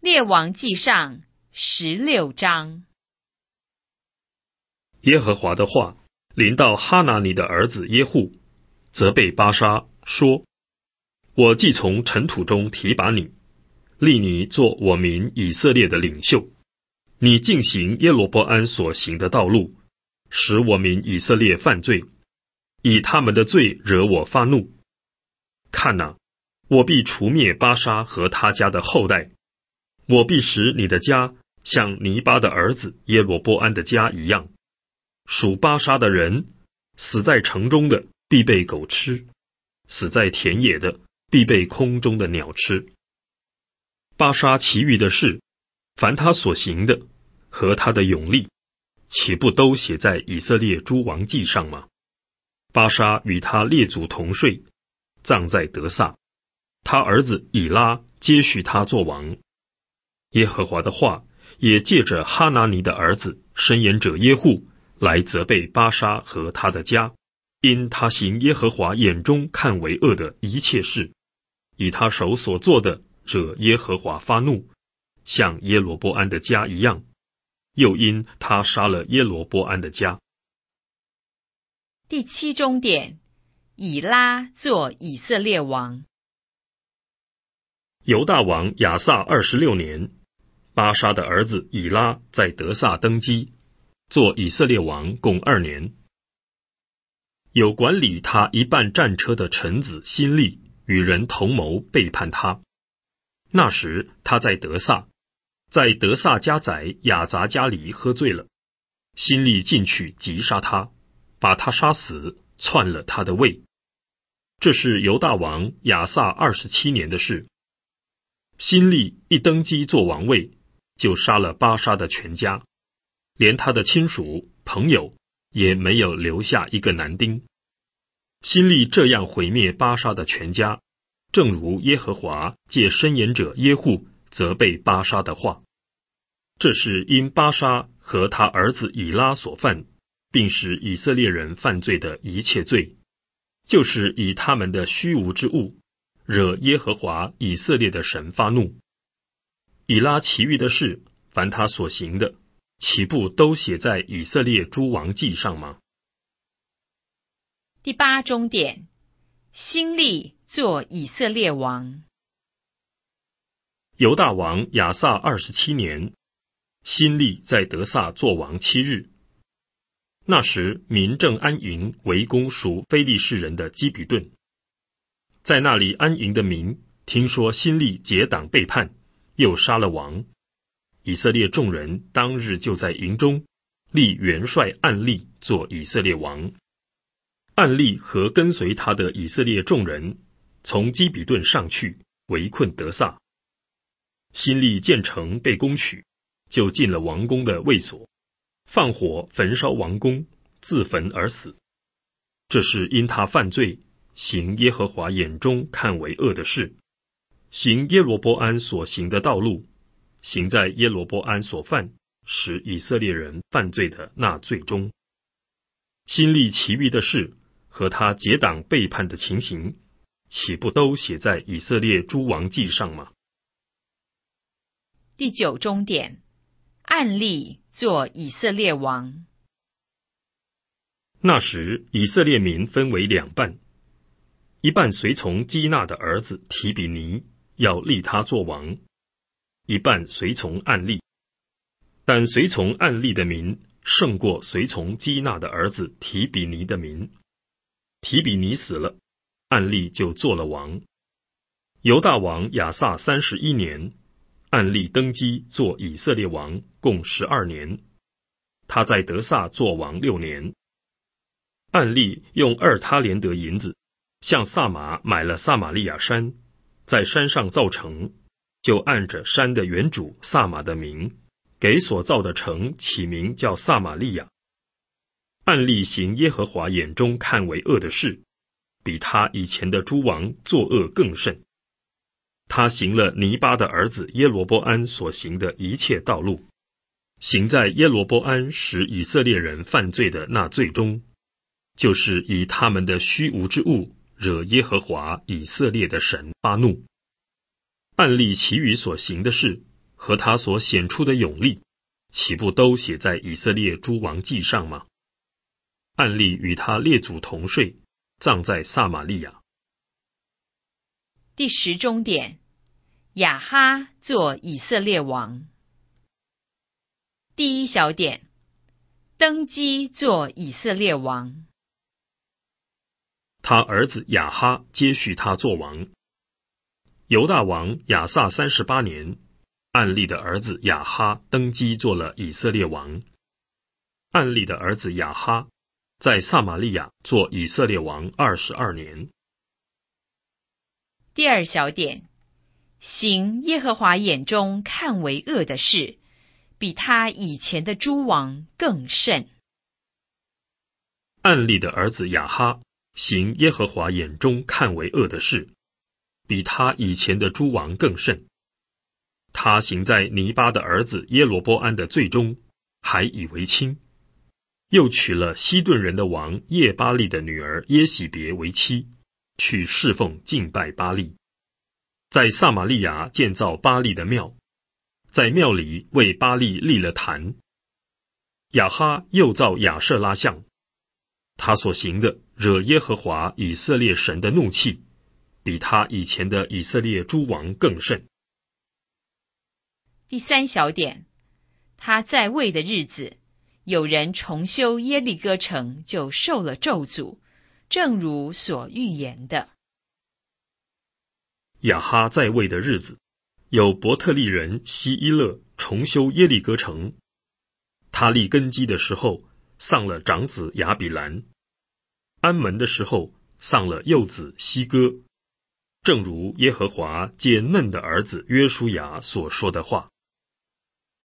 列王纪上16章。 耶和华的话临到哈拿尼的儿子耶户，责备巴沙说：我既从尘土中提拔你，立你做我民以色列的领袖，你进行耶罗波安所行的道路，使我民以色列犯罪，以他们的罪惹我发怒。看哪，我必除灭巴沙和他家的后代，我必使你的家像尼巴的儿子耶罗波安的家一样。属巴沙的人，死在城中的必被狗吃，死在田野的必被空中的鸟吃。巴沙其余的事，凡他所行的和他的勇力，岂不都写在以色列诸王记上吗？巴沙与他列祖同睡，葬在得撒，他儿子以拉接续他做王。耶和华的话也借着哈拿尼的儿子申言者耶户来责备巴沙和他的家，因他行耶和华眼中看为恶的一切事，以他手所做的惹耶和华发怒，像耶罗波安的家一样，又因他杀了耶罗波安的家。 第7中点，以拉做以色列王。 犹大王亚撒26年，巴沙的儿子以拉在得撒登基，做以色列王共2年。有管理他一半战车的臣子辛利与人同谋背叛他。那时他在得撒家宰亚杂家里喝醉了，辛利进去击杀他，把他杀死，篡了他的位。这是犹大王亚撒27年的事。辛利一登基做王位，就杀了巴沙的全家，连他的亲属朋友也没有留下一个男丁。辛利这样毁灭巴沙的全家，正如耶和华借申言者耶户责备巴沙的话。这是因巴沙和他儿子以拉所犯，并使以色列人犯罪的一切罪，就是以他们的虚无之物惹耶和华以色列的神发怒。以拉其余的事，凡他所行的，岂不都写在以色列诸王记上吗？ 第8中点，辛利做以色列王。 犹大王亚撒27年，辛利在得撒作王7日。那时民正安营围攻属非利士人的基比顿，在那里安营的民听说辛利结党背叛，又杀了王。以色列众人当日就在营中立元帅暗利做以色列王。暗利和跟随他的以色列众人从基比顿上去，围困得撒。辛利见城被攻取，就进了王宫的卫所，放火焚烧王宫，自焚而死。这是因他犯罪，行耶和华眼中看为恶的事，行耶罗波安所行的道路，行在耶罗波安所犯使以色列人犯罪的那罪中。辛利其余的事和他结党背叛的情形，岂不都写在以色列诸王记上吗？ 第9中点，暗利做以色列王。 那时以色列民分为2半，一半随从基纳的儿子提比尼，要立他做王；一半随从暗利。但随从暗利的民胜过随从基纳的儿子提比尼的民。提比尼死了，暗利就做了王。犹大王亚撒31年，暗利登基做以色列王共12年。他在得撒做王6年。暗利用2他连得银子，向撒玛买了撒玛利亚山，在山上造城，就按着山的原主撒玛的名，给所造的城起名叫撒玛利亚。暗利行耶和华眼中看为恶的事，比他以前的诸王作恶更甚。他行了尼巴的儿子耶罗波安所行的一切道路，行在耶罗波安使以色列人犯罪的那罪中，就是以他们的虚无之物惹耶和华以色列的神发怒。暗利其余所行的事和他所显出的勇力，岂不都写在以色列诸王记上吗？暗利与他列祖同睡，葬在撒玛利亚。 第10中点，亚哈做以色列王。第1小点，登基做以色列王。 他儿子亚哈接续他做王。犹大王亚撒38年，暗利的儿子亚哈登基做了以色列王。暗利的儿子亚哈在撒玛利亚做以色列王22年。 第2小点，行耶和华眼中看为恶的事，比他以前的诸王更甚。 暗利的儿子亚哈行耶和华眼中看为恶的事，比他以前的诸王更甚。他行在尼巴的儿子耶罗波安的罪中，还以为轻，又娶了西顿人的王耶巴利的女儿耶喜别为妻，去侍奉敬拜巴利，在撒玛利亚建造巴利的庙，在庙里为巴利立了坛。亚哈又造亚舍拉像，他所行的惹耶和华以色列神的怒气，比他以前的以色列诸王更甚。 第3小点，他在位的日子，有人重修耶利哥城，就受了咒诅，正如所预言的。 亚哈在位的日子，有伯特利人希伊勒重修耶利哥城。他立根基的时候，丧了长子亚比兰；安门的时候，丧了幼子希哥。正如耶和华借嫩的儿子约书亚所说的话。